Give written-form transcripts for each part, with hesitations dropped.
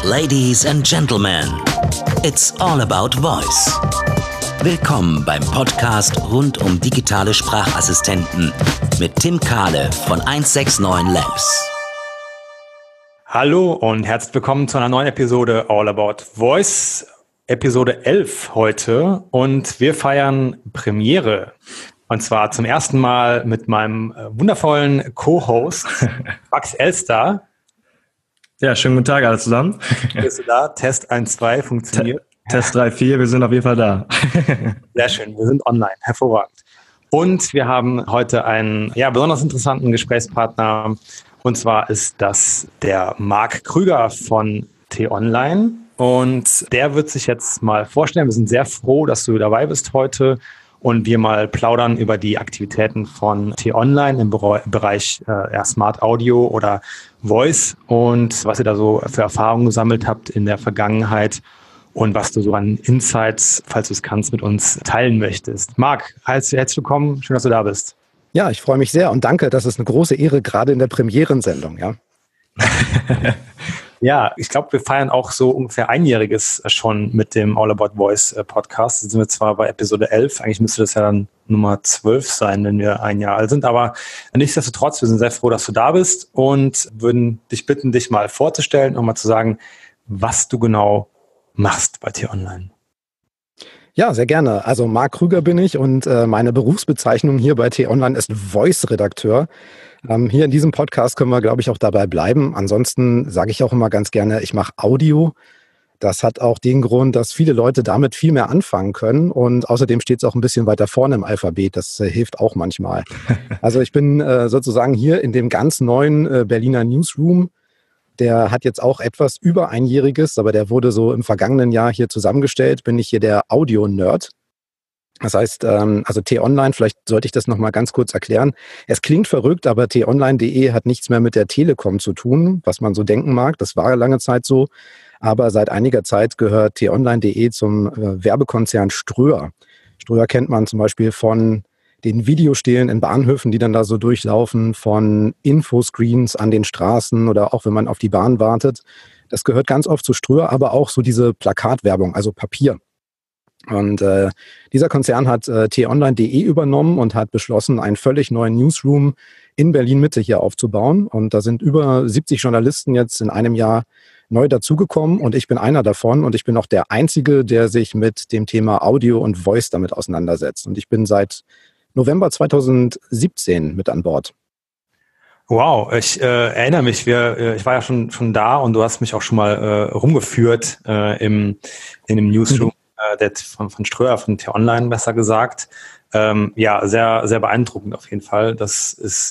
Ladies and Gentlemen, it's all about voice. Willkommen beim Podcast rund um digitale Sprachassistenten mit Tim Kahle von 169 Labs. Hallo und herzlich willkommen zu einer neuen Episode All About Voice, Episode 11 heute, und wir feiern Premiere. Und zwar zum ersten Mal mit meinem wundervollen Co-Host Max Elster. Ja, schönen guten Tag alle zusammen. Bist du da? Test 1, 2 funktioniert. Test 3, 4, wir sind auf jeden Fall da. Sehr schön, wir sind online, hervorragend. Und wir haben heute einen besonders interessanten Gesprächspartner. Und zwar ist das der Marc Krüger von T-Online. Und der wird sich jetzt mal vorstellen. Wir sind sehr froh, dass du dabei bist heute und wir mal plaudern über die Aktivitäten von T-Online im Bereich Smart Audio oder Voice und was ihr da so für Erfahrungen gesammelt habt in der Vergangenheit und was du so an Insights, falls du es kannst, mit uns teilen möchtest. Marc, herzlich willkommen. Schön, dass du da bist. Ja, ich freue mich sehr und danke. Das ist eine große Ehre, gerade in der Premierensendung. Ja. Ja, ich glaube, wir feiern auch so ungefähr Einjähriges schon mit dem All About Voice Podcast. Jetzt sind wir zwar bei Episode 11, eigentlich müsste das ja dann Nummer 12 sein, wenn wir ein Jahr alt sind, aber nichtsdestotrotz, wir sind sehr froh, dass du da bist und würden dich bitten, dich mal vorzustellen und mal zu sagen, was du genau machst bei T-Online. Ja, sehr gerne. Also Marc Krüger bin ich und meine Berufsbezeichnung hier bei T-Online ist Voice-Redakteur. Hier in diesem Podcast können wir, glaube ich, auch dabei bleiben. Ansonsten sage ich auch immer ganz gerne, ich mache Audio. Das hat auch den Grund, dass viele Leute damit viel mehr anfangen können. Und außerdem steht es auch ein bisschen weiter vorne im Alphabet. Das hilft auch manchmal. Also ich bin sozusagen hier in dem ganz neuen Berliner Newsroom. Der hat jetzt auch etwas über Einjähriges, aber der wurde so im vergangenen Jahr hier zusammengestellt. Bin ich hier der Audio-Nerd. Das heißt, also T-Online, vielleicht sollte ich das nochmal ganz kurz erklären. Es klingt verrückt, aber t-online.de hat nichts mehr mit der Telekom zu tun, was man so denken mag. Das war lange Zeit so. Aber seit einiger Zeit gehört t-online.de zum Werbekonzern Ströer. Ströer kennt man zum Beispiel von den Videostelen in Bahnhöfen, die dann da so durchlaufen, von Infoscreens an den Straßen oder auch wenn man auf die Bahn wartet. Das gehört ganz oft zu Ströer, aber auch so diese Plakatwerbung, also Papier. Und dieser Konzern hat t-online.de übernommen und hat beschlossen, einen völlig neuen Newsroom in Berlin-Mitte hier aufzubauen. Und da sind über 70 Journalisten jetzt in einem Jahr neu dazugekommen und ich bin einer davon und ich bin auch der Einzige, der sich mit dem Thema Audio und Voice damit auseinandersetzt. Und ich bin seit November 2017 mit an Bord. Wow, ich erinnere mich, ich war ja schon da und du hast mich auch schon mal rumgeführt in dem Newsroom. Von Ströer, von T-Online besser gesagt. Sehr, sehr beeindruckend auf jeden Fall. Das ist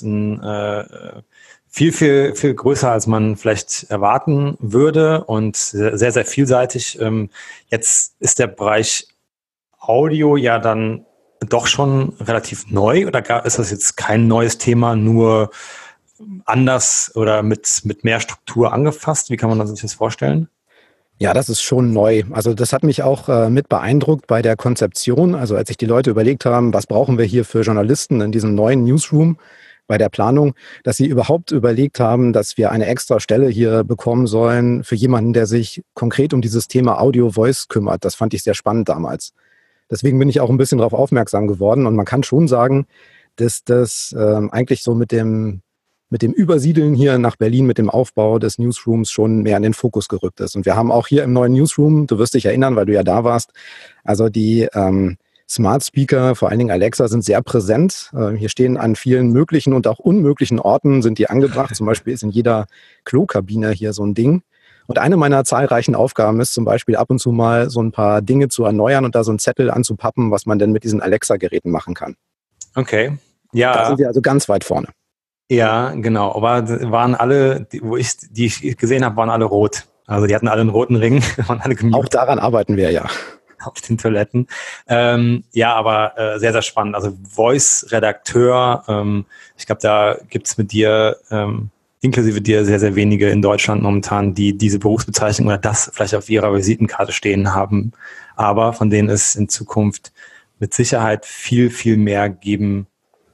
viel, viel, viel größer, als man vielleicht erwarten würde und sehr, sehr vielseitig. Jetzt ist der Bereich Audio ja dann doch schon relativ neu oder ist das jetzt kein neues Thema, nur anders oder mit mehr Struktur angefasst? Wie kann man sich das vorstellen? Ja, das ist schon neu. Also das hat mich auch mit beeindruckt bei der Konzeption. Also als sich die Leute überlegt haben, was brauchen wir hier für Journalisten in diesem neuen Newsroom bei der Planung, dass sie überhaupt überlegt haben, dass wir eine extra Stelle hier bekommen sollen für jemanden, der sich konkret um dieses Thema Audio-Voice kümmert. Das fand ich sehr spannend damals. Deswegen bin ich auch ein bisschen darauf aufmerksam geworden. Und man kann schon sagen, dass das eigentlich so mit dem Übersiedeln hier nach Berlin, mit dem Aufbau des Newsrooms schon mehr in den Fokus gerückt ist. Und wir haben auch hier im neuen Newsroom, du wirst dich erinnern, weil du ja da warst, also die Smart Speaker, vor allen Dingen Alexa, sind sehr präsent. Hier stehen an vielen möglichen und auch unmöglichen Orten sind die angebracht. Zum Beispiel ist in jeder Klokabine hier so ein Ding. Und eine meiner zahlreichen Aufgaben ist zum Beispiel ab und zu mal so ein paar Dinge zu erneuern und da so einen Zettel anzupappen, was man denn mit diesen Alexa-Geräten machen kann. Okay, ja. Da sind wir also ganz weit vorne. Ja, genau. Aber waren alle, die ich gesehen habe, waren alle rot. Also die hatten alle einen roten Ring. Waren alle gemutet. Auch daran arbeiten wir, ja. Auf den Toiletten. Aber sehr, sehr spannend. Also Voice-Redakteur, ich glaube, da gibt's mit dir, inklusive dir, sehr, sehr wenige in Deutschland momentan, die diese Berufsbezeichnung oder das vielleicht auf ihrer Visitenkarte stehen haben. Aber von denen es in Zukunft mit Sicherheit viel, viel mehr geben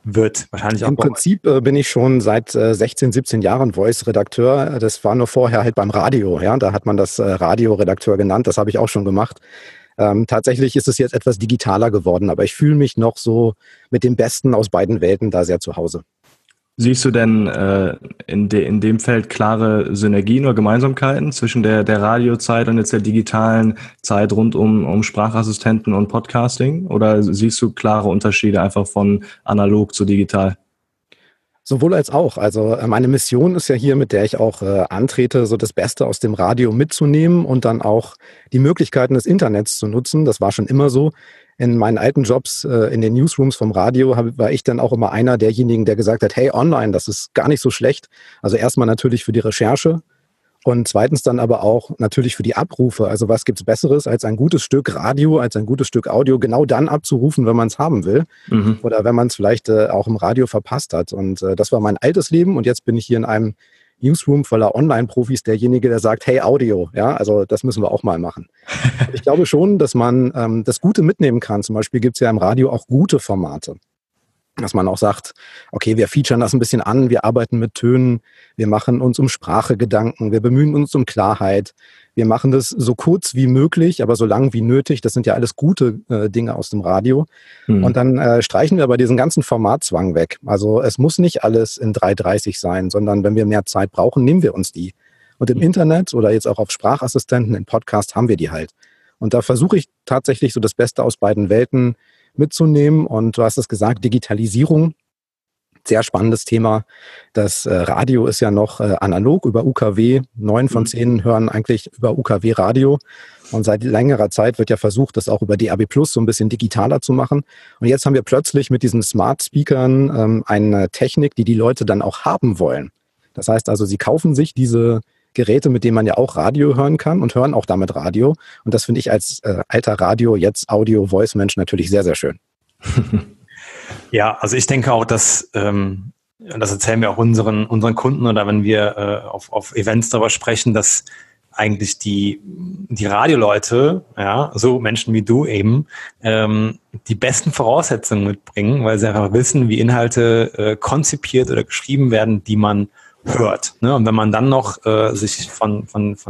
wird. Wahrscheinlich auch. Im Prinzip bin ich schon seit 16, 17 Jahren Voice-Redakteur. Das war nur vorher halt beim Radio. Ja, da hat man das Radioredakteur genannt. Das habe ich auch schon gemacht. Tatsächlich ist es jetzt etwas digitaler geworden, aber ich fühle mich noch so mit dem Besten aus beiden Welten da sehr zu Hause. Siehst du denn in dem Feld klare Synergien oder Gemeinsamkeiten zwischen der Radiozeit und jetzt der digitalen Zeit rund um Sprachassistenten und Podcasting? Oder siehst du klare Unterschiede einfach von analog zu digital? Sowohl als auch. Also meine Mission ist ja hier, mit der ich auch antrete, so das Beste aus dem Radio mitzunehmen und dann auch die Möglichkeiten des Internets zu nutzen. Das war schon immer so. In meinen alten Jobs in den Newsrooms vom Radio war ich dann auch immer einer derjenigen, der gesagt hat, hey, online, das ist gar nicht so schlecht. Also erstmal natürlich für die Recherche und zweitens dann aber auch natürlich für die Abrufe. Also was gibt's Besseres als ein gutes Stück Radio, als ein gutes Stück Audio genau dann abzurufen, wenn man es haben will oder wenn man es vielleicht auch im Radio verpasst hat. Und das war mein altes Leben und jetzt bin ich hier in einem Newsroom voller Online-Profis derjenige, der sagt, hey, Audio, ja, also das müssen wir auch mal machen. Ich glaube schon, dass man das Gute mitnehmen kann. Zum Beispiel gibt es ja im Radio auch gute Formate. Dass man auch sagt, okay, wir featuren das ein bisschen an, wir arbeiten mit Tönen, wir machen uns um Sprache Gedanken, wir bemühen uns um Klarheit, wir machen das so kurz wie möglich, aber so lang wie nötig. Das sind ja alles gute Dinge aus dem Radio. Und dann streichen wir aber diesen ganzen Formatzwang weg. Also es muss nicht alles in 3:30 sein, sondern wenn wir mehr Zeit brauchen, nehmen wir uns die. Und im Internet oder jetzt auch auf Sprachassistenten, im Podcast haben wir die halt. Und da versuche ich tatsächlich so das Beste aus beiden Welten mitzunehmen. Und du hast es gesagt, Digitalisierung, sehr spannendes Thema. Das Radio ist ja noch analog über UKW. 9 von 10 hören eigentlich über UKW Radio. Und seit längerer Zeit wird ja versucht, das auch über DAB+ so ein bisschen digitaler zu machen. Und jetzt haben wir plötzlich mit diesen Smart Speakern eine Technik, die Leute dann auch haben wollen. Das heißt also, sie kaufen sich diese Geräte, mit denen man ja auch Radio hören kann und hören auch damit Radio. Und das finde ich als alter Radio, jetzt Audio-Voice-Mensch natürlich sehr, sehr schön. Ja, also ich denke auch, dass, das erzählen wir auch unseren Kunden oder wenn wir auf Events darüber sprechen, dass eigentlich die Radioleute, ja, so Menschen wie du eben, die besten Voraussetzungen mitbringen, weil sie einfach wissen, wie Inhalte konzipiert oder geschrieben werden, die man hört. Ne? Und wenn man dann noch sich von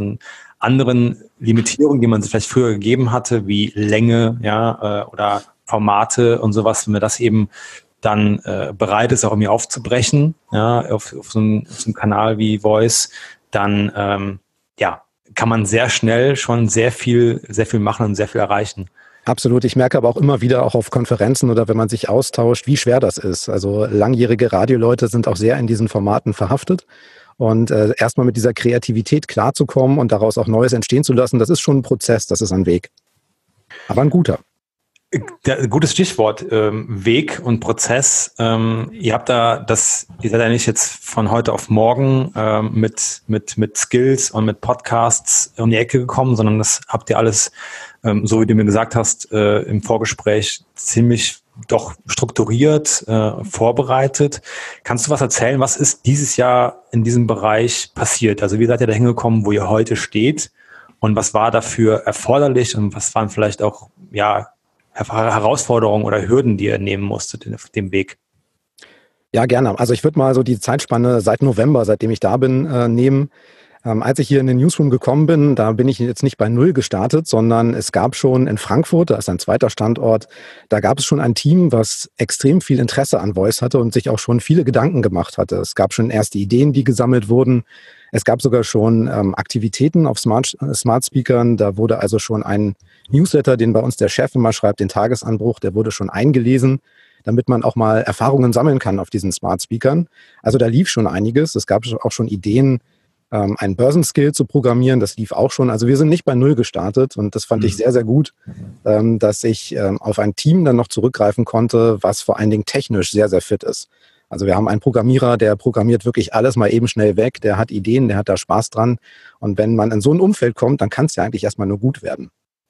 anderen Limitierungen, die man sich vielleicht früher gegeben hatte, wie Länge, ja, oder Formate und sowas, wenn man das eben dann bereit ist, auch irgendwie aufzubrechen, ja, auf so einem Kanal wie Voice, dann kann man sehr schnell schon sehr viel machen und sehr viel erreichen. Absolut. Ich merke aber auch immer wieder, auch auf Konferenzen oder wenn man sich austauscht, wie schwer das ist. Also langjährige Radioleute sind auch sehr in diesen Formaten verhaftet. Und erstmal mit dieser Kreativität klarzukommen und daraus auch Neues entstehen zu lassen, das ist schon ein Prozess, das ist ein Weg. Aber ein guter. Gutes Stichwort, Weg und Prozess. Ihr seid ja nicht jetzt von heute auf morgen mit Skills und mit Podcasts um die Ecke gekommen, sondern das habt ihr alles, so wie du mir gesagt hast, im Vorgespräch ziemlich doch strukturiert, vorbereitet. Kannst du was erzählen? Was ist dieses Jahr in diesem Bereich passiert? Also wie seid ihr da hingekommen, wo ihr heute steht? Und was war dafür erforderlich? Und was waren vielleicht auch, Herausforderungen oder Hürden, die ihr nehmen musstet auf dem Weg? Ja, gerne. Also ich würde mal so die Zeitspanne seit November, seitdem ich da bin, nehmen. Als ich hier in den Newsroom gekommen bin, da bin ich jetzt nicht bei Null gestartet, sondern es gab schon in Frankfurt, da ist ein zweiter Standort, da gab es schon ein Team, was extrem viel Interesse an Voice hatte und sich auch schon viele Gedanken gemacht hatte. Es gab schon erste Ideen, die gesammelt wurden. Es gab sogar schon Aktivitäten auf Smart Speakern. Da wurde also schon ein Newsletter, den bei uns der Chef immer schreibt, den Tagesanbruch, der wurde schon eingelesen, damit man auch mal Erfahrungen sammeln kann auf diesen Smart Speakern. Also da lief schon einiges. Es gab auch schon Ideen, einen Börsenskill zu programmieren. Das lief auch schon. Also wir sind nicht bei Null gestartet und das fand ich sehr, sehr gut, dass ich auf ein Team dann noch zurückgreifen konnte, was vor allen Dingen technisch sehr, sehr fit ist. Also wir haben einen Programmierer, der programmiert wirklich alles mal eben schnell weg. Der hat Ideen, der hat da Spaß dran. Und wenn man in so ein Umfeld kommt, dann kann es ja eigentlich erstmal nur gut werden.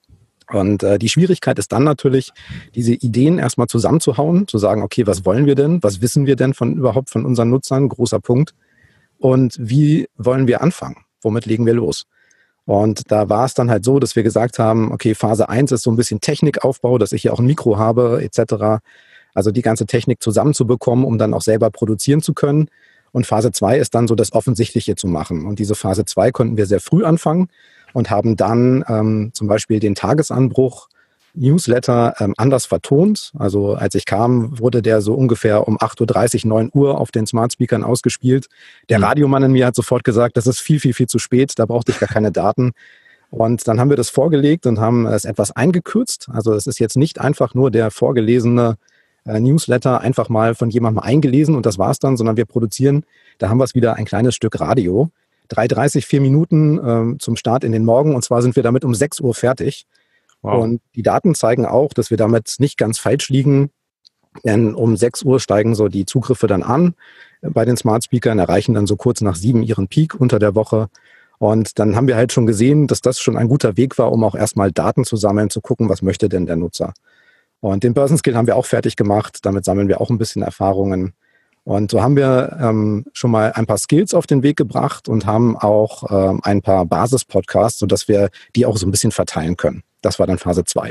Und die Schwierigkeit ist dann natürlich, diese Ideen erstmal zusammenzuhauen, zu sagen, okay, was wollen wir denn? Was wissen wir denn überhaupt von unseren Nutzern? Großer Punkt. Und wie wollen wir anfangen? Womit legen wir los? Und da war es dann halt so, dass wir gesagt haben, okay, Phase 1 ist so ein bisschen Technikaufbau, dass ich hier auch ein Mikro habe etc. Also die ganze Technik zusammenzubekommen, um dann auch selber produzieren zu können. Und Phase 2 ist dann so das Offensichtliche zu machen. Und diese Phase 2 konnten wir sehr früh anfangen und haben dann zum Beispiel den Tagesanbruch Newsletter anders vertont. Also als ich kam, wurde der so ungefähr um 8:30 Uhr, 9 Uhr auf den Smart Speakern ausgespielt. Der Radiomann in mir hat sofort gesagt, das ist viel, viel, viel zu spät, da brauchte ich gar keine Daten. Und dann haben wir das vorgelegt und haben es etwas eingekürzt. Also es ist jetzt nicht einfach nur der vorgelesene Newsletter einfach mal von jemandem eingelesen und das war's dann, sondern wir produzieren, da haben wir es wieder, ein kleines Stück Radio. 3:30, 4 Minuten zum Start in den Morgen und zwar sind wir damit um 6 Uhr fertig. Wow. Und die Daten zeigen auch, dass wir damit nicht ganz falsch liegen, denn um 6 Uhr steigen so die Zugriffe dann an bei den Smart Speakern, erreichen dann so kurz nach 7 ihren Peak unter der Woche. Und dann haben wir halt schon gesehen, dass das schon ein guter Weg war, um auch erstmal Daten zu sammeln, zu gucken, was möchte denn der Nutzer. Und den Börsenskill haben wir auch fertig gemacht, damit sammeln wir auch ein bisschen Erfahrungen. Und so haben wir schon mal ein paar Skills auf den Weg gebracht und haben auch ein paar Basis-Podcasts, sodass wir die auch so ein bisschen verteilen können. Das war dann Phase 2.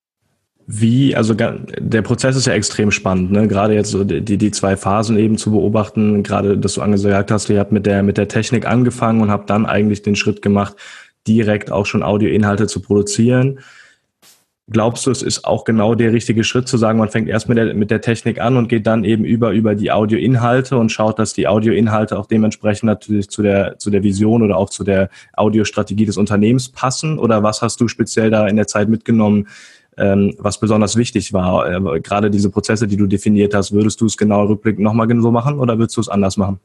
Also der Prozess ist ja extrem spannend, ne? Gerade jetzt so die 2 Phasen eben zu beobachten, gerade, dass du angesagt hast, ihr habt mit der Technik angefangen und habt dann eigentlich den Schritt gemacht, direkt auch schon Audioinhalte zu produzieren. Glaubst du, es ist auch genau der richtige Schritt zu sagen, man fängt erst mit der Technik an und geht dann eben über die Audioinhalte und schaut, dass die Audioinhalte auch dementsprechend natürlich zu der Vision oder auch zu der Audiostrategie des Unternehmens passen? Oder was hast du speziell da in der Zeit mitgenommen, was besonders wichtig war? Gerade diese Prozesse, die du definiert hast, würdest du es genau rückblickend nochmal so machen oder würdest du es anders machen?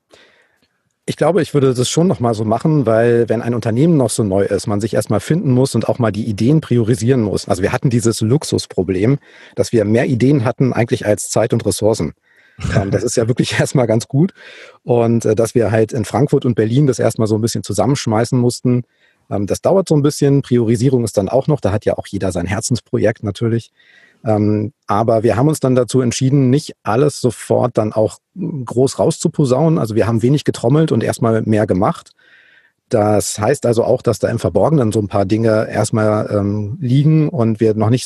Ich glaube, ich würde das schon nochmal so machen, weil wenn ein Unternehmen noch so neu ist, man sich erstmal finden muss und auch mal die Ideen priorisieren muss. Also wir hatten dieses Luxusproblem, dass wir mehr Ideen hatten eigentlich als Zeit und Ressourcen. Das ist ja wirklich erstmal ganz gut. Und dass wir halt in Frankfurt und Berlin das erstmal so ein bisschen zusammenschmeißen mussten, das dauert so ein bisschen. Priorisierung ist dann auch noch, da hat ja auch jeder sein Herzensprojekt natürlich. Aber wir haben uns dann dazu entschieden, nicht alles sofort dann auch groß rauszuposaunen. Also wir haben wenig getrommelt und erstmal mehr gemacht. Das heißt also auch, dass da im Verborgenen so ein paar Dinge erstmal liegen und wir noch nicht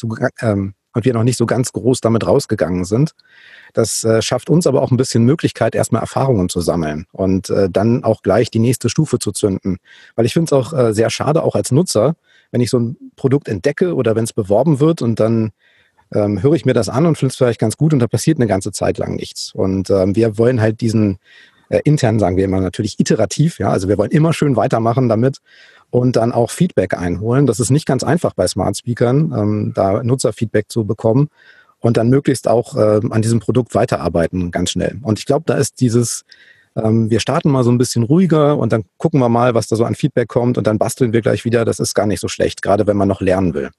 so ganz groß damit rausgegangen sind. Das schafft uns aber auch ein bisschen Möglichkeit, erstmal Erfahrungen zu sammeln und dann auch gleich die nächste Stufe zu zünden. Weil ich finde es auch sehr schade, auch als Nutzer, wenn ich so ein Produkt entdecke oder wenn es beworben wird und dann höre ich mir das an und finde es vielleicht ganz gut und da passiert eine ganze Zeit lang nichts. Und wir wollen halt diesen intern, sagen wir immer natürlich iterativ, ja, also wir wollen immer schön weitermachen damit und dann auch Feedback einholen. Das ist nicht ganz einfach bei Smart Speakern, da Nutzerfeedback zu bekommen und dann möglichst auch an diesem Produkt weiterarbeiten, ganz schnell. Und ich glaube, da ist dieses, wir starten mal so ein bisschen ruhiger und dann gucken wir mal, was da so an Feedback kommt und dann basteln wir gleich wieder. Das ist gar nicht so schlecht, gerade wenn man noch lernen will.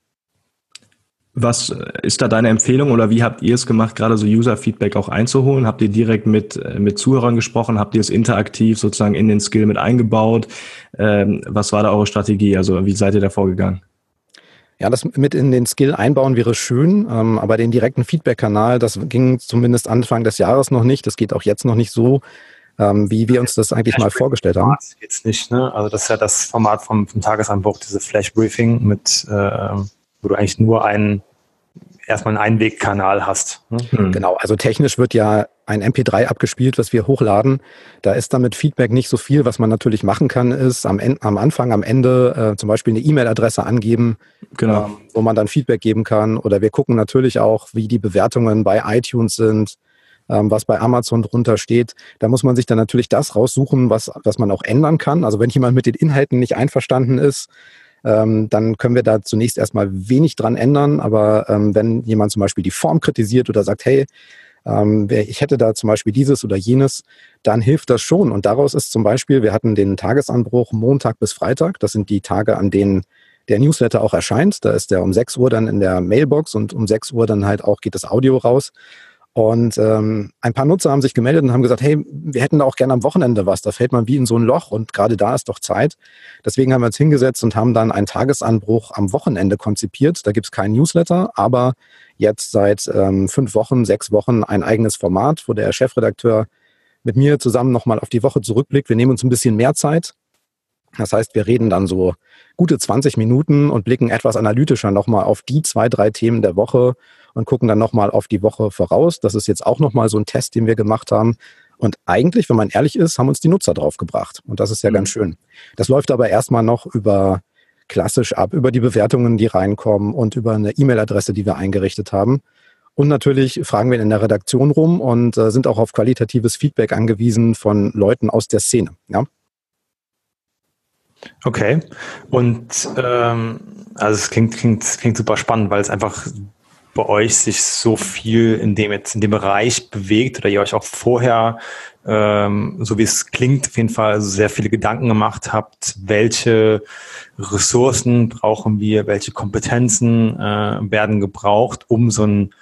Was ist da deine Empfehlung oder wie habt ihr es gemacht, gerade so User-Feedback auch einzuholen? Habt ihr direkt mit Zuhörern gesprochen? Habt ihr es interaktiv sozusagen in den Skill mit eingebaut? Was war da eure Strategie? Also wie seid ihr da vorgegangen? Ja, das mit in den Skill einbauen wäre schön, aber den direkten Feedback-Kanal, das ging zumindest Anfang des Jahres noch nicht. Das geht auch jetzt noch nicht so, wie wir uns das eigentlich mal vorgestellt haben. Jetzt nicht, ne? Also das ist ja das Format vom Tagesanbruch, diese Flash-Briefing mit wo du eigentlich nur erstmal einen Einwegkanal hast. Ne? Genau, also technisch wird ja ein MP3 abgespielt, was wir hochladen. Da ist damit Feedback nicht so viel. Was man natürlich machen kann, ist am Anfang, am Ende zum Beispiel eine E-Mail-Adresse angeben, genau, wo man dann Feedback geben kann. Oder wir gucken natürlich auch, wie die Bewertungen bei iTunes sind, was bei Amazon drunter steht. Da muss man sich dann natürlich das raussuchen, was man auch ändern kann. Also wenn jemand mit den Inhalten nicht einverstanden ist, dann können wir da zunächst erstmal wenig dran ändern. Aber wenn jemand zum Beispiel die Form kritisiert oder sagt, hey, ich hätte da zum Beispiel dieses oder jenes, dann hilft das schon. Und daraus ist zum Beispiel, wir hatten den Tagesanbruch Montag bis Freitag. Das sind die Tage, an denen der Newsletter auch erscheint. Da ist der um 6 Uhr dann in der Mailbox und um 6 Uhr dann halt auch geht das Audio raus. Und ein paar Nutzer haben sich gemeldet und haben gesagt, hey, wir hätten da auch gerne am Wochenende was. Da fällt man wie in so ein Loch und gerade da ist doch Zeit. Deswegen haben wir uns hingesetzt und haben dann einen Tagesanbruch am Wochenende konzipiert. Da gibt es keinen Newsletter, aber jetzt seit 5 Wochen, 6 Wochen ein eigenes Format, wo der Chefredakteur mit mir zusammen nochmal auf die Woche zurückblickt. Wir nehmen uns ein bisschen mehr Zeit. Das heißt, wir reden dann so gute 20 Minuten und blicken etwas analytischer nochmal auf die 2, 3 Themen der Woche und gucken dann nochmal auf die Woche voraus. Das ist jetzt auch nochmal so ein Test, den wir gemacht haben. Und eigentlich, wenn man ehrlich ist, haben uns die Nutzer draufgebracht. Und das ist ja ganz schön. Das läuft aber erstmal noch klassisch ab, über die Bewertungen, die reinkommen und über eine E-Mail-Adresse, die wir eingerichtet haben. Und natürlich fragen wir in der Redaktion rum und sind auch auf qualitatives Feedback angewiesen von Leuten aus der Szene. Ja? Okay. Und also es klingt super spannend, weil es einfach bei euch sich so viel in dem Bereich bewegt oder ihr euch auch vorher, so wie es klingt, auf jeden Fall sehr viele Gedanken gemacht habt, welche Ressourcen brauchen wir, welche Kompetenzen werden gebraucht, um so ein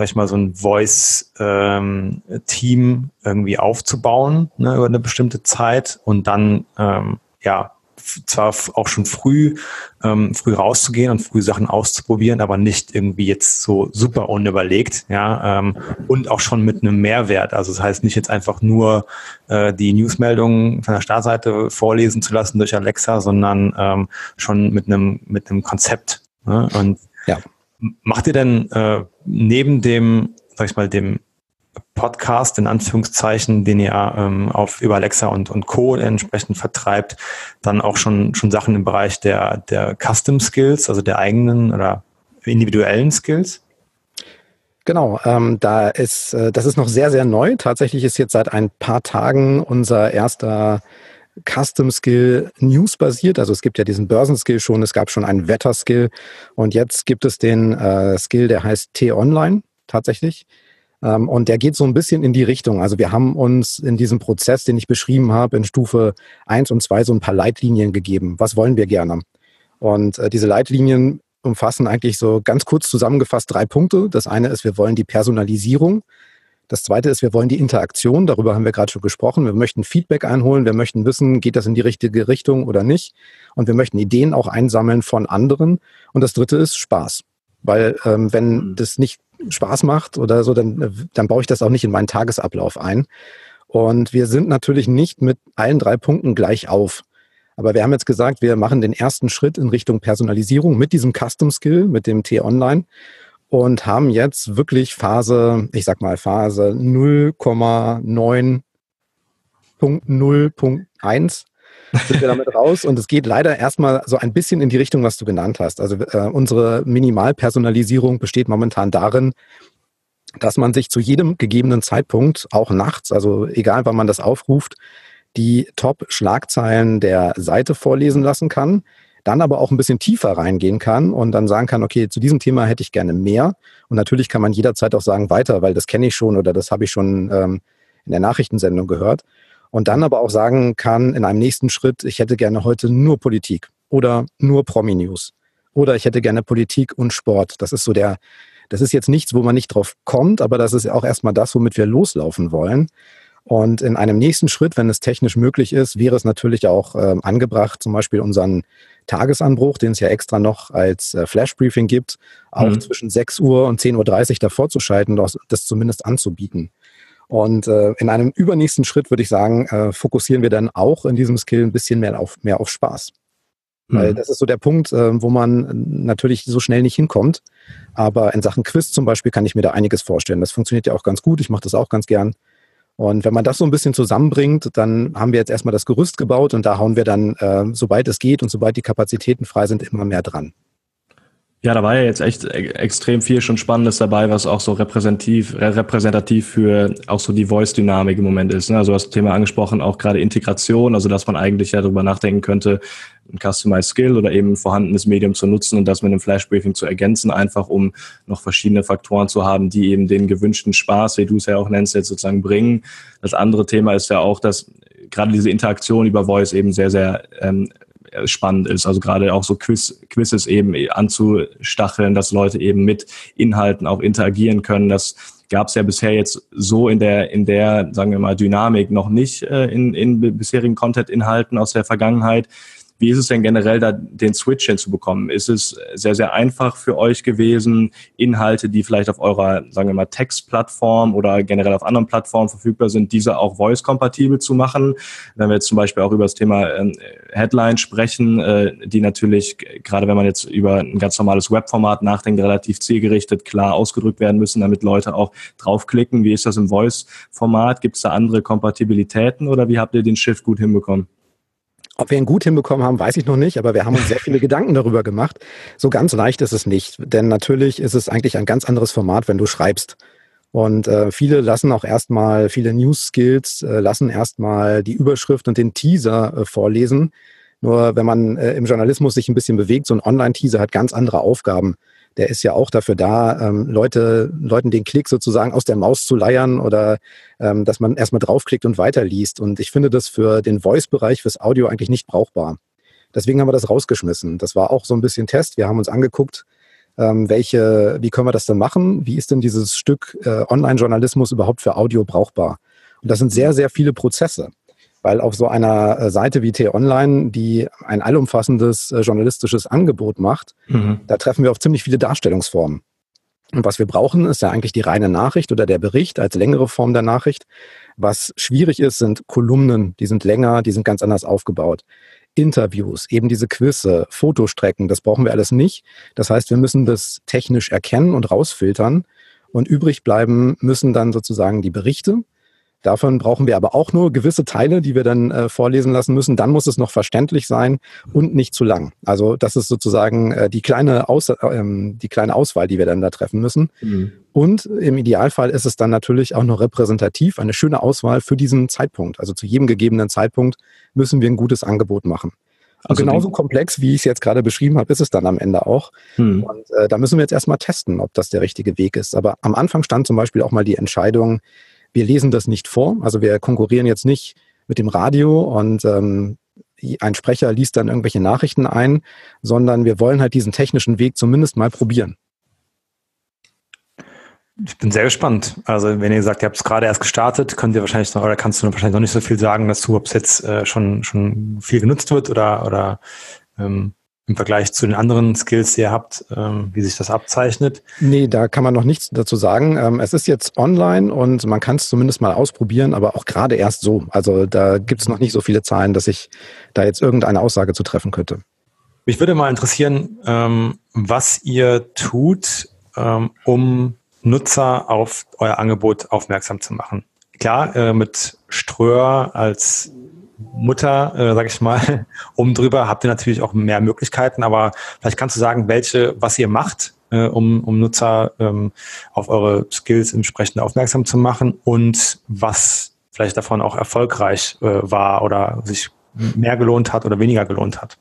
Voice-Team irgendwie aufzubauen, ne, über eine bestimmte Zeit und dann zwar auch schon früh rauszugehen und früh Sachen auszuprobieren, aber nicht irgendwie jetzt so super unüberlegt, und auch schon mit einem Mehrwert. Also das heißt nicht jetzt einfach nur die Newsmeldungen von der Startseite vorlesen zu lassen durch Alexa, sondern schon mit einem Konzept. Ne? Und macht ihr denn neben dem Podcast, in Anführungszeichen, den ihr über Alexa und Co. entsprechend vertreibt, dann auch schon Sachen im Bereich der Custom Skills, also der eigenen oder individuellen Skills? Genau, das ist noch sehr, sehr neu. Tatsächlich ist jetzt seit ein paar Tagen unser erster Custom Skill News basiert. Also es gibt ja diesen Börsenskill schon, es gab schon einen Wetter-Skill und jetzt gibt es den Skill, der heißt T-Online tatsächlich. Und der geht so ein bisschen in die Richtung. Also wir haben uns in diesem Prozess, den ich beschrieben habe, in Stufe 1 und 2 so ein paar Leitlinien gegeben. Was wollen wir gerne? Und diese Leitlinien umfassen eigentlich so ganz kurz zusammengefasst 3 Punkte. Das eine ist, wir wollen die Personalisierung. Das zweite ist, wir wollen die Interaktion. Darüber haben wir gerade schon gesprochen. Wir möchten Feedback einholen. Wir möchten wissen, geht das in die richtige Richtung oder nicht? Und wir möchten Ideen auch einsammeln von anderen. Und das dritte ist Spaß. Weil wenn das nicht Spaß macht oder so, dann baue ich das auch nicht in meinen Tagesablauf ein. Und wir sind natürlich nicht mit allen 3 Punkten gleich auf. Aber wir haben jetzt gesagt, wir machen den ersten Schritt in Richtung Personalisierung mit diesem Custom Skill, mit dem T-Online und haben jetzt wirklich Phase 0,9.0.1 sind wir damit raus. Und es geht leider erstmal so ein bisschen in die Richtung, was du genannt hast. Also unsere Minimalpersonalisierung besteht momentan darin, dass man sich zu jedem gegebenen Zeitpunkt, auch nachts, also egal wann man das aufruft, die Top-Schlagzeilen der Seite vorlesen lassen kann, dann aber auch ein bisschen tiefer reingehen kann und dann sagen kann, okay, zu diesem Thema hätte ich gerne mehr. Und natürlich kann man jederzeit auch sagen, weiter, weil das kenne ich schon oder das habe ich schon in der Nachrichtensendung gehört. Und dann aber auch sagen kann in einem nächsten Schritt, ich hätte gerne heute nur Politik oder nur Promi-News oder ich hätte gerne Politik und Sport. Das ist jetzt nichts, wo man nicht drauf kommt, aber das ist auch erstmal das, womit wir loslaufen wollen. Und in einem nächsten Schritt, wenn es technisch möglich ist, wäre es natürlich auch angebracht, zum Beispiel unseren Tagesanbruch, den es ja extra noch als Flash-Briefing gibt, auch zwischen 6 Uhr und 10.30 Uhr davor zu schalten, das zumindest anzubieten. Und in einem übernächsten Schritt würde ich sagen, fokussieren wir dann auch in diesem Skill ein bisschen mehr auf Spaß. Weil das ist so der Punkt, wo man natürlich so schnell nicht hinkommt. Aber in Sachen Quiz zum Beispiel kann ich mir da einiges vorstellen. Das funktioniert ja auch ganz gut. Ich mache das auch ganz gern. Und wenn man das so ein bisschen zusammenbringt, dann haben wir jetzt erstmal das Gerüst gebaut und da hauen wir dann, sobald es geht und sobald die Kapazitäten frei sind, immer mehr dran. Ja, da war ja jetzt echt extrem viel schon Spannendes dabei, was auch so repräsentativ für auch so die Voice-Dynamik im Moment ist. Also du hast das Thema angesprochen, auch gerade Integration, also dass man eigentlich ja darüber nachdenken könnte, ein Customized Skill oder eben ein vorhandenes Medium zu nutzen und das mit einem Flash-Briefing zu ergänzen, einfach um noch verschiedene Faktoren zu haben, die eben den gewünschten Spaß, wie du es ja auch nennst, jetzt sozusagen bringen. Das andere Thema ist ja auch, dass gerade diese Interaktion über Voice eben sehr, sehr spannend ist. Also gerade auch so Quizzes eben anzustacheln, dass Leute eben mit Inhalten auch interagieren können. Das gab es ja bisher jetzt so in der, sagen wir mal, Dynamik noch nicht in bisherigen Content-Inhalten aus der Vergangenheit. Wie ist es denn generell, da den Switch hinzubekommen? Ist es sehr, sehr einfach für euch gewesen, Inhalte, die vielleicht auf eurer, sagen wir mal, Textplattform oder generell auf anderen Plattformen verfügbar sind, diese auch voice-kompatibel zu machen? Wenn wir jetzt zum Beispiel auch über das Thema Headline sprechen, die natürlich, gerade wenn man jetzt über ein ganz normales Webformat nachdenkt, relativ zielgerichtet klar ausgedrückt werden müssen, damit Leute auch draufklicken. Wie ist das im Voice-Format? Gibt es da andere Kompatibilitäten oder wie habt ihr den Shift gut hinbekommen? Ob wir ihn gut hinbekommen haben, weiß ich noch nicht, aber wir haben uns sehr viele Gedanken darüber gemacht. So ganz leicht ist es nicht, denn natürlich ist es eigentlich ein ganz anderes Format, wenn du schreibst. Und viele lassen auch erstmal, viele News-Skills lassen erstmal die Überschrift und den Teaser vorlesen. Nur wenn man im Journalismus sich ein bisschen bewegt, so ein Online-Teaser hat ganz andere Aufgaben. Der ist ja auch dafür da, Leuten den Klick sozusagen aus der Maus zu leiern oder dass man erstmal draufklickt und weiterliest. Und ich finde das für den Voice-Bereich, fürs Audio eigentlich nicht brauchbar. Deswegen haben wir das rausgeschmissen. Das war auch so ein bisschen Test. Wir haben uns angeguckt, wie können wir das denn machen? Wie ist denn dieses Stück Online-Journalismus überhaupt für Audio brauchbar? Und das sind sehr, sehr viele Prozesse. Weil auf so einer Seite wie T-Online, die ein allumfassendes journalistisches Angebot macht, da treffen wir auf ziemlich viele Darstellungsformen. Und was wir brauchen, ist ja eigentlich die reine Nachricht oder der Bericht als längere Form der Nachricht. Was schwierig ist, sind Kolumnen, die sind länger, die sind ganz anders aufgebaut. Interviews, eben diese Quizze, Fotostrecken, das brauchen wir alles nicht. Das heißt, wir müssen das technisch erkennen und rausfiltern. Und übrig bleiben müssen dann sozusagen die Berichte. Davon brauchen wir aber auch nur gewisse Teile, die wir dann vorlesen lassen müssen. Dann muss es noch verständlich sein und nicht zu lang. Also das ist sozusagen die kleine Auswahl, die wir dann da treffen müssen. Und im Idealfall ist es dann natürlich auch noch repräsentativ, eine schöne Auswahl für diesen Zeitpunkt. Also zu jedem gegebenen Zeitpunkt müssen wir ein gutes Angebot machen. Und also genauso komplex, wie ich es jetzt gerade beschrieben habe, ist es dann am Ende auch. Und da müssen wir jetzt erstmal testen, ob das der richtige Weg ist. Aber am Anfang stand zum Beispiel auch mal die Entscheidung, wir lesen das nicht vor, also wir konkurrieren jetzt nicht mit dem Radio und ein Sprecher liest dann irgendwelche Nachrichten ein, sondern wir wollen halt diesen technischen Weg zumindest mal probieren. Ich bin sehr gespannt. Also wenn ihr sagt, ihr habt es gerade erst gestartet, kannst du wahrscheinlich noch nicht so viel sagen dazu, ob es jetzt schon viel genutzt wird oder im Vergleich zu den anderen Skills, die ihr habt, wie sich das abzeichnet? Nee, da kann man noch nichts dazu sagen. Es ist jetzt online und man kann es zumindest mal ausprobieren, aber auch gerade erst so. Also da gibt es noch nicht so viele Zahlen, dass ich da jetzt irgendeine Aussage zu treffen könnte. Mich würde mal interessieren, was ihr tut, um Nutzer auf euer Angebot aufmerksam zu machen. Klar, mit Ströer als Mutter, sag ich mal, oben drüber habt ihr natürlich auch mehr Möglichkeiten, aber vielleicht kannst du sagen, was ihr macht, um Nutzer auf eure Skills entsprechend aufmerksam zu machen und was vielleicht davon auch erfolgreich war oder sich mehr gelohnt hat oder weniger gelohnt hat.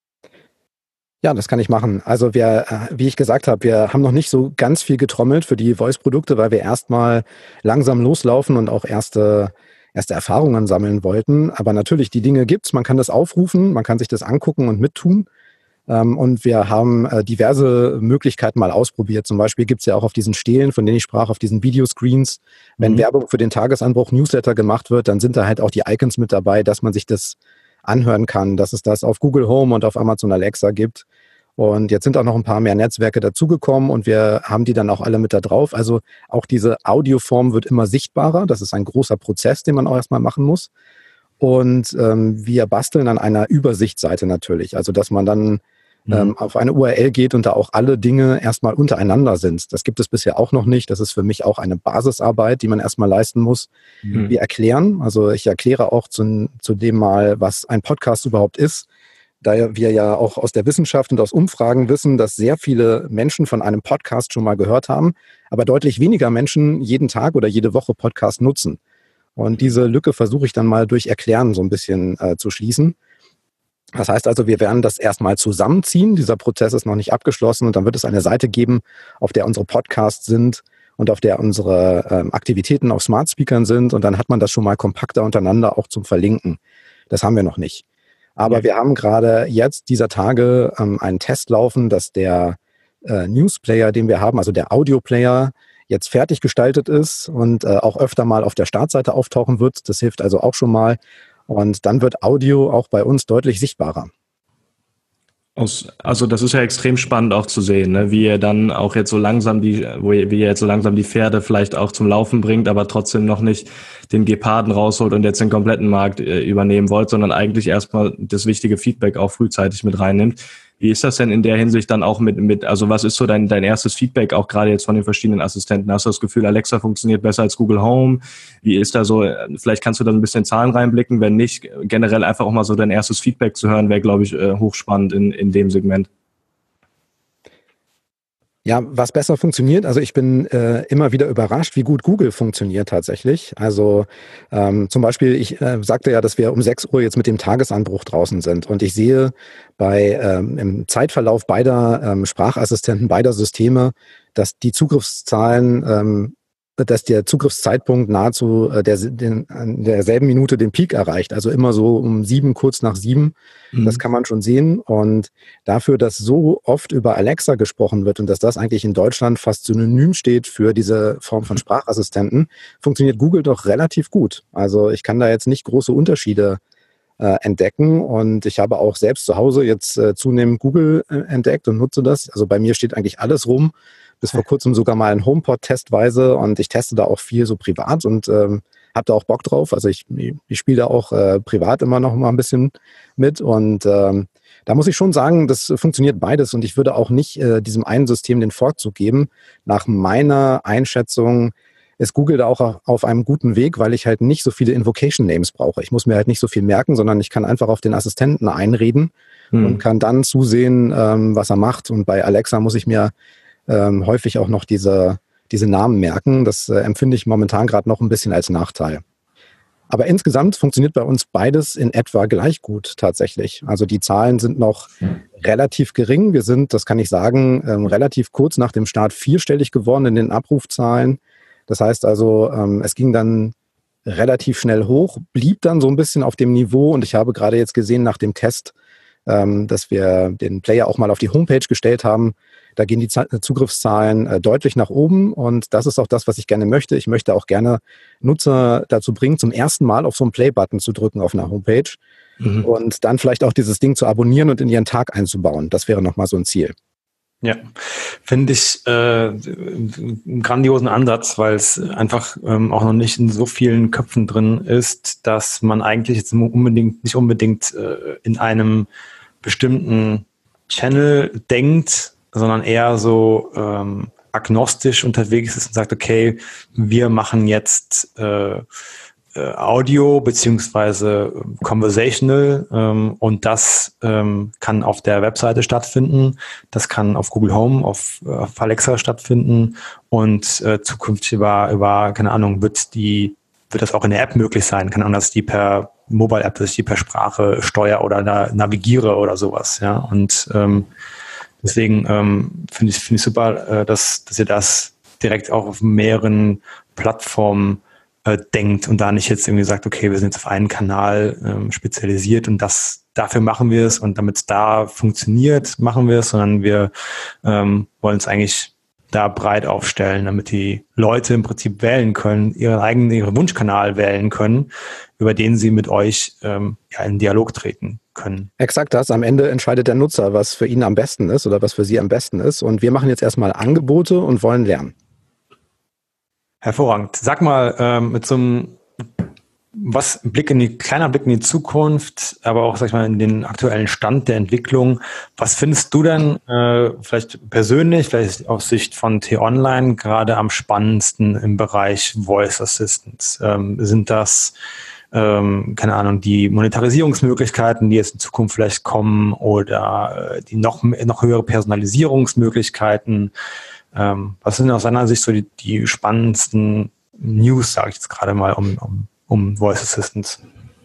Ja, das kann ich machen. Also wie ich gesagt habe, wir haben noch nicht so ganz viel getrommelt für die Voice-Produkte, weil wir erstmal langsam loslaufen und auch erste Erfahrungen sammeln wollten. Aber natürlich, die Dinge gibt's. Man kann das aufrufen, man kann sich das angucken und mittun. Und wir haben diverse Möglichkeiten mal ausprobiert. Zum Beispiel gibt's ja auch auf diesen Stelen, von denen ich sprach, auf diesen Videoscreens, wenn Werbung für den Tagesanbruch Newsletter gemacht wird, dann sind da halt auch die Icons mit dabei, dass man sich das anhören kann, dass es das auf Google Home und auf Amazon Alexa gibt. Und jetzt sind auch noch ein paar mehr Netzwerke dazugekommen und wir haben die dann auch alle mit da drauf. Also auch diese Audioform wird immer sichtbarer. Das ist ein großer Prozess, den man auch erstmal machen muss. Und wir basteln an einer Übersichtsseite natürlich. Also dass man dann auf eine URL geht und da auch alle Dinge erstmal untereinander sind. Das gibt es bisher auch noch nicht. Das ist für mich auch eine Basisarbeit, die man erstmal leisten muss. Wir erklären, also ich erkläre auch zu dem mal, was ein Podcast überhaupt ist. Da wir ja auch aus der Wissenschaft und aus Umfragen wissen, dass sehr viele Menschen von einem Podcast schon mal gehört haben, aber deutlich weniger Menschen jeden Tag oder jede Woche Podcast nutzen. Und diese Lücke versuche ich dann mal durch Erklären so ein bisschen zu schließen. Das heißt also, wir werden das erstmal zusammenziehen. Dieser Prozess ist noch nicht abgeschlossen und dann wird es eine Seite geben, auf der unsere Podcasts sind und auf der unsere Aktivitäten auf Smart Speakern sind. Und dann hat man das schon mal kompakter untereinander auch zum Verlinken. Das haben wir noch nicht. Aber wir haben gerade jetzt dieser Tage einen Test laufen, dass der Newsplayer, den wir haben, also der Audioplayer, jetzt fertig gestaltet ist und auch öfter mal auf der Startseite auftauchen wird. Das hilft also auch schon mal. Und dann wird Audio auch bei uns deutlich sichtbarer. Also das ist ja extrem spannend auch zu sehen, ne? Wie ihr dann auch jetzt so langsam wie ihr jetzt so langsam die Pferde vielleicht auch zum Laufen bringt, aber trotzdem noch nicht den Geparden rausholt und jetzt den kompletten Markt übernehmen wollt, sondern eigentlich erstmal das wichtige Feedback auch frühzeitig mit reinnimmt. Wie ist das denn in der Hinsicht dann auch also was ist so dein erstes Feedback auch gerade jetzt von den verschiedenen Assistenten? Hast du das Gefühl, Alexa funktioniert besser als Google Home? Wie ist da so, vielleicht kannst du da ein bisschen Zahlen reinblicken, wenn nicht, generell einfach auch mal so dein erstes Feedback zu hören, wäre, glaube ich, hochspannend in dem Segment. Ja, was besser funktioniert, also ich bin immer wieder überrascht, wie gut Google funktioniert tatsächlich. Also zum Beispiel, ich sagte ja, dass wir um 6 Uhr jetzt mit dem Tagesanbruch draußen sind und ich sehe im Zeitverlauf beider Sprachassistenten, beider Systeme, dass die Zugriffszahlen, dass der Zugriffszeitpunkt nahezu in derselben Minute den Peak erreicht, also immer so um 7, kurz nach 7. Das kann man schon sehen. Und dafür, dass so oft über Alexa gesprochen wird und dass das eigentlich in Deutschland fast synonym steht für diese Form von Sprachassistenten, funktioniert Google doch relativ gut. Also ich kann da jetzt nicht große Unterschiede entdecken und ich habe auch selbst zu Hause jetzt zunehmend Google entdeckt und nutze das. Also bei mir steht eigentlich alles rum. Bis vor kurzem sogar mal ein HomePod testweise und ich teste da auch viel so privat und habe da auch Bock drauf. Also ich spiele da auch privat immer noch mal ein bisschen mit und da muss ich schon sagen, das funktioniert beides und ich würde auch nicht diesem einen System den Vorzug geben. Nach meiner Einschätzung ist Google da auch auf einem guten Weg, weil ich halt nicht so viele Invocation Names brauche. Ich muss mir halt nicht so viel merken, sondern ich kann einfach auf den Assistenten einreden und kann dann zusehen, was er macht. Und bei Alexa muss ich mir häufig auch noch diese Namen merken. Das empfinde ich momentan gerade noch ein bisschen als Nachteil. Aber insgesamt funktioniert bei uns beides in etwa gleich gut tatsächlich. Also die Zahlen sind noch relativ gering. Wir sind, das kann ich sagen, relativ kurz nach dem Start vierstellig geworden in den Abrufzahlen. Das heißt also, es ging dann relativ schnell hoch, blieb dann so ein bisschen auf dem Niveau und ich habe gerade jetzt gesehen nach dem Test, dass wir den Player auch mal auf die Homepage gestellt haben. Da gehen die Zugriffszahlen deutlich nach oben und das ist auch das, was ich gerne möchte. Ich möchte auch gerne Nutzer dazu bringen, zum ersten Mal auf so einen Play-Button zu drücken auf einer Homepage und dann vielleicht auch dieses Ding zu abonnieren und in ihren Tag einzubauen. Das wäre nochmal so ein Ziel. Ja, finde ich einen grandiosen Ansatz, weil es einfach auch noch nicht in so vielen Köpfen drin ist, dass man eigentlich jetzt nicht unbedingt in einem bestimmten Channel denkt, sondern eher so agnostisch unterwegs ist und sagt, okay, wir machen jetzt Audio beziehungsweise Conversational und das kann auf der Webseite stattfinden, das kann auf Google Home, auf Alexa stattfinden und zukünftig über keine Ahnung, wird das auch in der App möglich sein, keine Ahnung, dass die per Mobile-App, dass ich die per Sprache steuere oder navigiere oder sowas, ja, und deswegen finde ich super, dass ihr das direkt auch auf mehreren Plattformen denkt und da nicht jetzt irgendwie sagt, okay, wir sind jetzt auf einen Kanal spezialisiert und dafür machen wir es und damit es da funktioniert, machen wir es, sondern wir wollen es eigentlich da breit aufstellen, damit die Leute im Prinzip wählen können, ihren Wunschkanal wählen können, über den sie mit euch in Dialog treten können. Exakt das. Am Ende entscheidet der Nutzer, was für ihn am besten ist oder was für sie am besten ist. Und wir machen jetzt erstmal Angebote und wollen lernen. Hervorragend. Sag mal, mit so einem kleiner Blick in die Zukunft, aber auch, sag ich mal, in den aktuellen Stand der Entwicklung. Was findest du denn vielleicht persönlich, vielleicht aus Sicht von T-Online gerade am spannendsten im Bereich Voice Assistance? Sind das, keine Ahnung, die Monetarisierungsmöglichkeiten, die jetzt in Zukunft vielleicht kommen oder die noch höhere Personalisierungsmöglichkeiten? Was sind aus deiner Sicht so die spannendsten News, sage ich jetzt gerade mal, um Voice Assistance?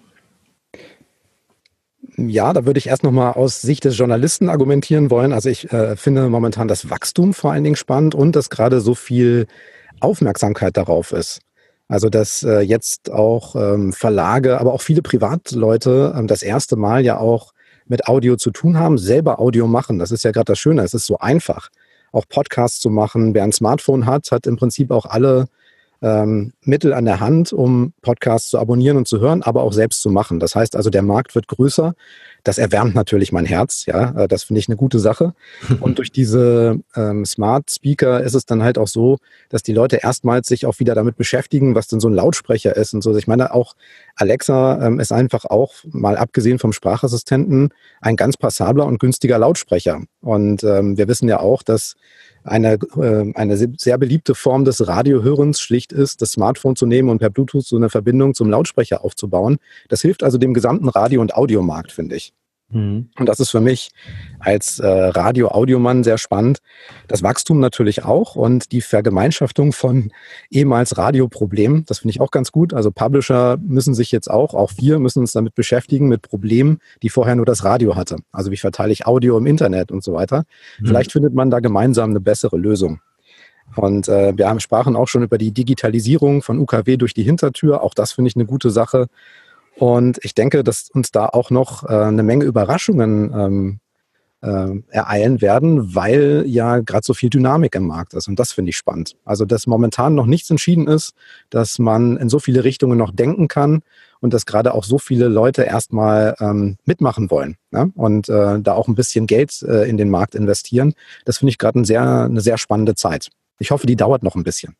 Ja, da würde ich erst nochmal aus Sicht des Journalisten argumentieren wollen. Also ich finde momentan das Wachstum vor allen Dingen spannend und dass gerade so viel Aufmerksamkeit darauf ist. Also dass jetzt auch Verlage, aber auch viele Privatleute das erste Mal ja auch mit Audio zu tun haben, selber Audio machen. Das ist ja gerade das Schöne, es ist so einfach, auch Podcasts zu machen. Wer ein Smartphone hat im Prinzip auch alle Mittel an der Hand, um Podcasts zu abonnieren und zu hören, aber auch selbst zu machen. Das heißt also, der Markt wird größer. Das erwärmt natürlich mein Herz, ja, das finde ich eine gute Sache. Und durch diese Smart Speaker ist es dann halt auch so, dass die Leute erstmals sich auch wieder damit beschäftigen, was denn so ein Lautsprecher ist und so. Ich meine, auch Alexa ist einfach auch, mal abgesehen vom Sprachassistenten, ein ganz passabler und günstiger Lautsprecher. Und wir wissen ja auch, dass eine sehr beliebte Form des Radiohörens schlicht ist, das Smartphone zu nehmen und per Bluetooth so eine Verbindung zum Lautsprecher aufzubauen. Das hilft also dem gesamten Radio- und Audiomarkt, finde ich. Und das ist für mich als Radio-Audiomann sehr spannend. Das Wachstum natürlich auch und die Vergemeinschaftung von ehemals Radioproblemen, das finde ich auch ganz gut. Also Publisher müssen sich jetzt auch wir müssen uns damit beschäftigen, mit Problemen, die vorher nur das Radio hatte. Also wie verteile ich Audio im Internet und so weiter. Vielleicht findet man da gemeinsam eine bessere Lösung. Und wir sprachen auch schon über die Digitalisierung von UKW durch die Hintertür. Auch das finde ich eine gute Sache. Und ich denke, dass uns da auch noch eine Menge Überraschungen ereilen werden, weil ja gerade so viel Dynamik im Markt ist. Und das finde ich spannend. Also, dass momentan noch nichts entschieden ist, dass man in so viele Richtungen noch denken kann und dass gerade auch so viele Leute erstmal mitmachen wollen, ja? Und da auch ein bisschen Geld in den Markt investieren. Das finde ich gerade eine sehr spannende Zeit. Ich hoffe, die dauert noch ein bisschen.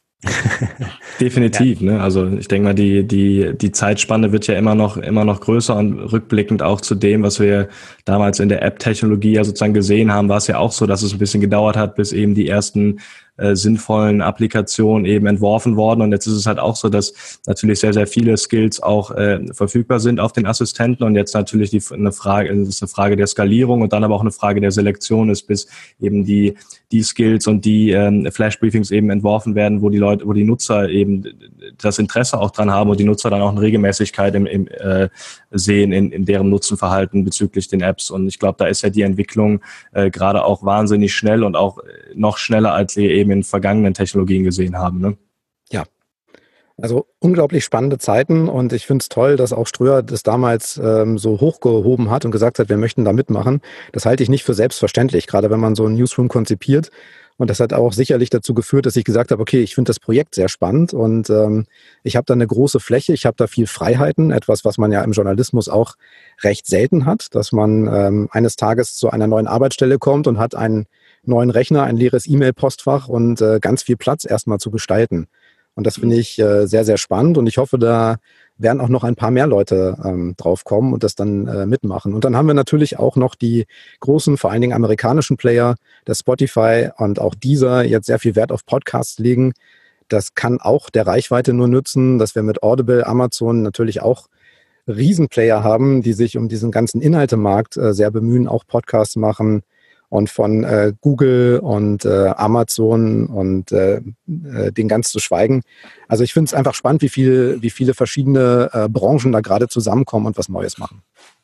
Definitiv, ne? Also ich denke mal, die Zeitspanne wird ja immer noch größer und rückblickend auch zu dem, was wir damals in der App-Technologie ja sozusagen gesehen haben, war es ja auch so, dass es ein bisschen gedauert hat, bis eben die ersten sinnvollen Applikationen eben entworfen worden. Und jetzt ist es halt auch so, dass natürlich sehr, sehr viele Skills auch verfügbar sind auf den Assistenten. Und jetzt natürlich es ist eine Frage der Skalierung und dann aber auch eine Frage der Selektion ist, bis eben die Skills und die Flash-Briefings eben entworfen werden, wo die Nutzer eben das Interesse auch dran haben und die Nutzer dann auch eine Regelmäßigkeit sehen in deren Nutzenverhalten bezüglich den Apps. Und ich glaube, da ist ja die Entwicklung gerade auch wahnsinnig schnell und auch noch schneller, als wir eben in vergangenen Technologien gesehen haben. Ne? Ja, also unglaublich spannende Zeiten und ich finde es toll, dass auch Ströer das damals so hochgehoben hat und gesagt hat, wir möchten da mitmachen. Das halte ich nicht für selbstverständlich, gerade wenn man so ein Newsroom konzipiert. Und das hat auch sicherlich dazu geführt, dass ich gesagt habe, okay, ich finde das Projekt sehr spannend und ich habe da eine große Fläche, ich habe da viel Freiheiten, etwas, was man ja im Journalismus auch recht selten hat, dass man eines Tages zu einer neuen Arbeitsstelle kommt und hat einen neuen Rechner, ein leeres E-Mail-Postfach und ganz viel Platz erstmal zu gestalten. Und das finde ich sehr, sehr spannend und ich hoffe, da werden auch noch ein paar mehr Leute drauf kommen und das dann mitmachen. Und dann haben wir natürlich auch noch die großen, vor allen Dingen amerikanischen Player, das Spotify und auch Deezer jetzt sehr viel Wert auf Podcasts legen. Das kann auch der Reichweite nur nützen, dass wir mit Audible, Amazon natürlich auch Riesenplayer haben, die sich um diesen ganzen Inhaltemarkt sehr bemühen, auch Podcasts machen. Und von Google und Amazon und den ganz zu schweigen. Also ich finde es einfach spannend, wie viele verschiedene Branchen da gerade zusammenkommen und was Neues machen.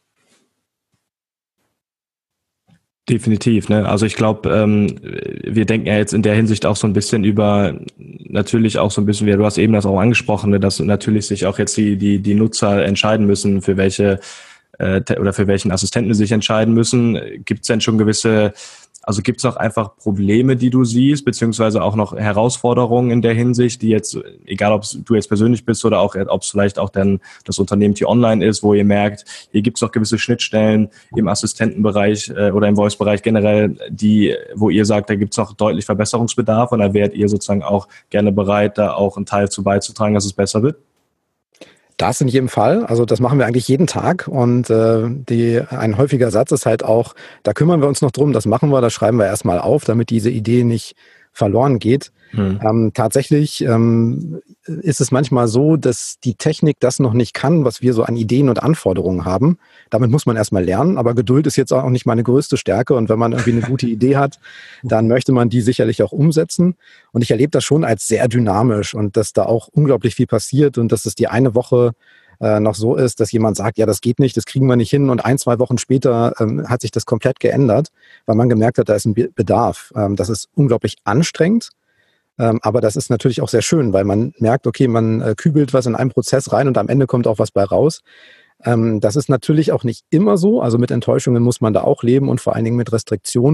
Definitiv, ne? Also ich glaube, wir denken ja jetzt in der Hinsicht auch so ein bisschen über, natürlich auch so ein bisschen, wie du hast eben das auch angesprochen, ne, dass natürlich sich auch jetzt die Nutzer entscheiden müssen, für welche oder für welchen Assistenten sie sich entscheiden müssen. Gibt es denn schon gibt es noch einfach Probleme, die du siehst, beziehungsweise auch noch Herausforderungen in der Hinsicht, die jetzt, egal ob du jetzt persönlich bist oder auch ob es vielleicht auch dann das Unternehmen T-Online ist, wo ihr merkt, hier gibt es noch gewisse Schnittstellen im Assistentenbereich oder im Voice-Bereich generell, wo ihr sagt, da gibt es noch deutlich Verbesserungsbedarf und da wärt ihr sozusagen auch gerne bereit, da auch einen Teil zu beizutragen, dass es besser wird? Das in jedem Fall. Also das machen wir eigentlich jeden Tag und ein häufiger Satz ist halt auch, da kümmern wir uns noch drum, das machen wir, das schreiben wir erstmal auf, damit diese Idee nicht verloren geht. Tatsächlich ist es manchmal so, dass die Technik das noch nicht kann, was wir so an Ideen und Anforderungen haben. Damit muss man erstmal lernen, aber Geduld ist jetzt auch nicht meine größte Stärke und wenn man irgendwie eine gute Idee hat, dann möchte man die sicherlich auch umsetzen und ich erlebe das schon als sehr dynamisch und dass da auch unglaublich viel passiert und dass es die eine Woche noch so ist, dass jemand sagt, ja, das geht nicht, das kriegen wir nicht hin und 1-2 Wochen später hat sich das komplett geändert, weil man gemerkt hat, da ist ein Bedarf. Das ist unglaublich anstrengend, aber das ist natürlich auch sehr schön, weil man merkt, okay, man kübelt was in einen Prozess rein und am Ende kommt auch was bei raus. Das ist natürlich auch nicht immer so, also mit Enttäuschungen muss man da auch leben und vor allen Dingen mit Restriktionen.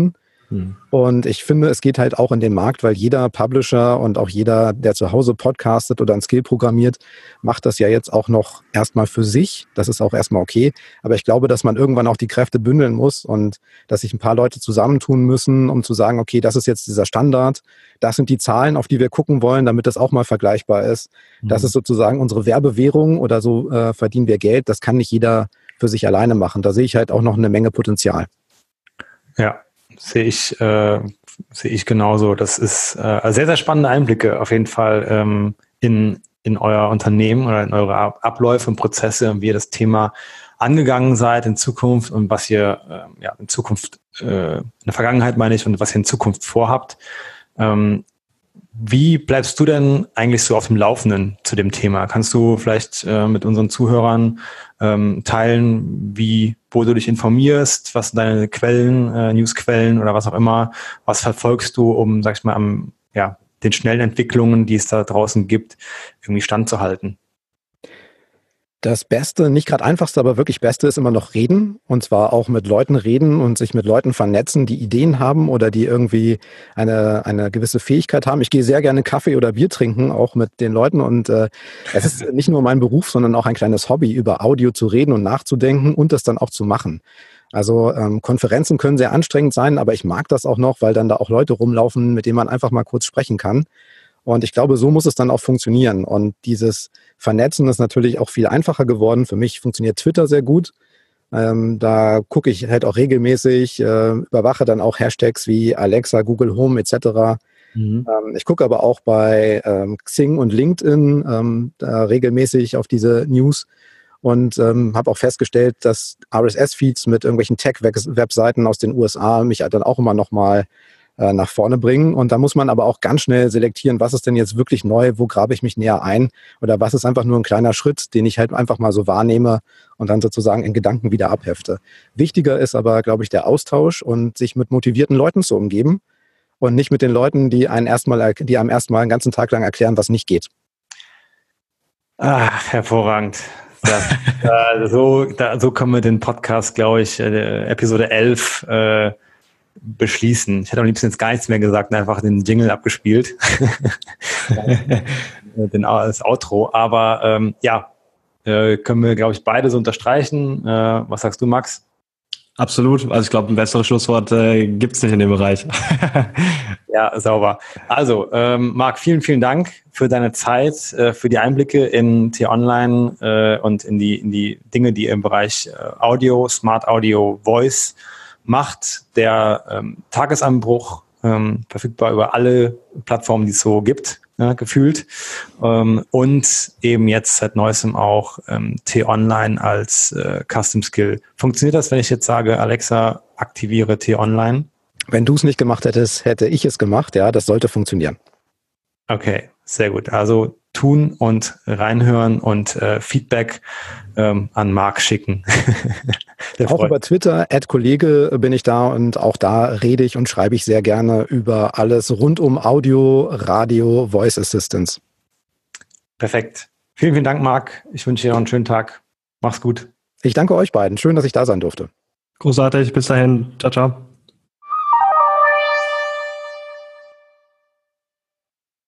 Und ich finde, es geht halt auch in den Markt, weil jeder Publisher und auch jeder, der zu Hause podcastet oder ein Skill programmiert, macht das ja jetzt auch noch erstmal für sich. Das ist auch erstmal okay. Aber ich glaube, dass man irgendwann auch die Kräfte bündeln muss und dass sich ein paar Leute zusammentun müssen, um zu sagen, okay, das ist jetzt dieser Standard. Das sind die Zahlen, auf die wir gucken wollen, damit das auch mal vergleichbar ist. Das ist sozusagen unsere Werbewährung oder so verdienen wir Geld. Das kann nicht jeder für sich alleine machen. Da sehe ich halt auch noch eine Menge Potenzial. Ja. Sehe ich genauso. Das ist sehr, sehr spannende Einblicke auf jeden Fall in euer Unternehmen oder in eure Abläufe und Prozesse und wie ihr das Thema angegangen seid in Zukunft und was ihr in Zukunft, in der Vergangenheit meine ich, und was ihr in Zukunft vorhabt. Wie bleibst du denn eigentlich so auf dem Laufenden zu dem Thema? Kannst du vielleicht mit unseren Zuhörern teilen, wo du dich informierst, was sind deine Quellen, Newsquellen oder was auch immer, was verfolgst du, um, sag ich mal, den schnellen Entwicklungen, die es da draußen gibt, irgendwie standzuhalten? Das Beste, nicht gerade einfachste, aber wirklich Beste ist immer noch reden. Und zwar auch mit Leuten reden und sich mit Leuten vernetzen, die Ideen haben oder die irgendwie eine gewisse Fähigkeit haben. Ich gehe sehr gerne Kaffee oder Bier trinken, auch mit den Leuten. Und es ist nicht nur mein Beruf, sondern auch ein kleines Hobby, über Audio zu reden und nachzudenken und das dann auch zu machen. Also Konferenzen können sehr anstrengend sein, aber ich mag das auch noch, weil dann da auch Leute rumlaufen, mit denen man einfach mal kurz sprechen kann. Und ich glaube, so muss es dann auch funktionieren. Und dieses Vernetzen ist natürlich auch viel einfacher geworden. Für mich funktioniert Twitter sehr gut. Da gucke ich halt auch regelmäßig, überwache dann auch Hashtags wie Alexa, Google Home etc. Ich gucke aber auch bei Xing und LinkedIn da regelmäßig auf diese News und habe auch festgestellt, dass RSS-Feeds mit irgendwelchen Tech-Webseiten aus den USA mich dann auch immer noch mal nach vorne bringen. Und da muss man aber auch ganz schnell selektieren, was ist denn jetzt wirklich neu, wo grabe ich mich näher ein oder was ist einfach nur ein kleiner Schritt, den ich halt einfach mal so wahrnehme und dann sozusagen in Gedanken wieder abhefte. Wichtiger ist aber, glaube ich, der Austausch und sich mit motivierten Leuten zu umgeben und nicht mit den Leuten, die einem erstmal einen ganzen Tag lang erklären, was nicht geht. Ach, hervorragend. So können wir den Podcast, glaube ich, Episode 11 beschließen. Ich hätte am liebsten jetzt gar nichts mehr gesagt und einfach den Jingle abgespielt. Das Outro. Aber können wir, glaube ich, beide so unterstreichen. Was sagst du, Max? Absolut. Also ich glaube, ein besseres Schlusswort gibt's nicht in dem Bereich. Ja, sauber. Also, Marc, vielen, vielen Dank für deine Zeit, für die Einblicke in T-Online und in die Dinge, die ihr im Bereich Audio, Smart Audio, Voice macht. Der Tagesanbruch, verfügbar über alle Plattformen, die es so gibt, gefühlt. Und eben jetzt seit Neuestem auch T-Online als Custom Skill. Funktioniert das, wenn ich jetzt sage, Alexa, aktiviere T-Online? Wenn du es nicht gemacht hättest, hätte ich es gemacht. Ja, das sollte funktionieren. Okay, sehr gut. Also tun und reinhören und Feedback an Marc schicken. Auch über Twitter, @Kollege bin ich da und auch da rede ich und schreibe ich sehr gerne über alles rund um Audio, Radio, Voice Assistance. Perfekt. Vielen, vielen Dank, Marc. Ich wünsche dir noch einen schönen Tag. Mach's gut. Ich danke euch beiden. Schön, dass ich da sein durfte. Großartig. Bis dahin. Ciao, ciao.